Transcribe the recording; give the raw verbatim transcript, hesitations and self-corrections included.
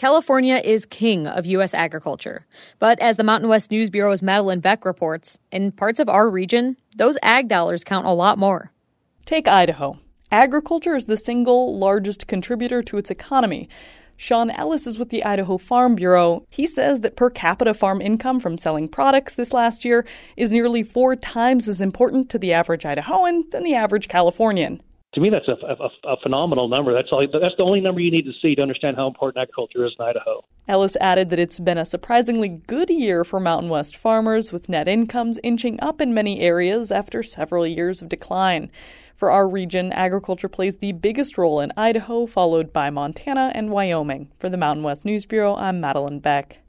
California is king of U S agriculture. But as the Mountain West News Bureau's Madeline Beck reports, in parts of our region, those ag dollars count a lot more. Take Idaho. Agriculture is the single largest contributor to its economy. Sean Ellis is with the Idaho Farm Bureau. He says that per capita farm income from selling products this last year is nearly four times as important to the average Idahoan than the average Californian. To me, that's a, a, a phenomenal number. That's all. That's the only number you need to see to understand how important agriculture is in Idaho. Ellis added that it's been a surprisingly good year for Mountain West farmers, with net incomes inching up in many areas after several years of decline. For our region, agriculture plays the biggest role in Idaho, followed by Montana and Wyoming. For the Mountain West News Bureau, I'm Madeline Beck.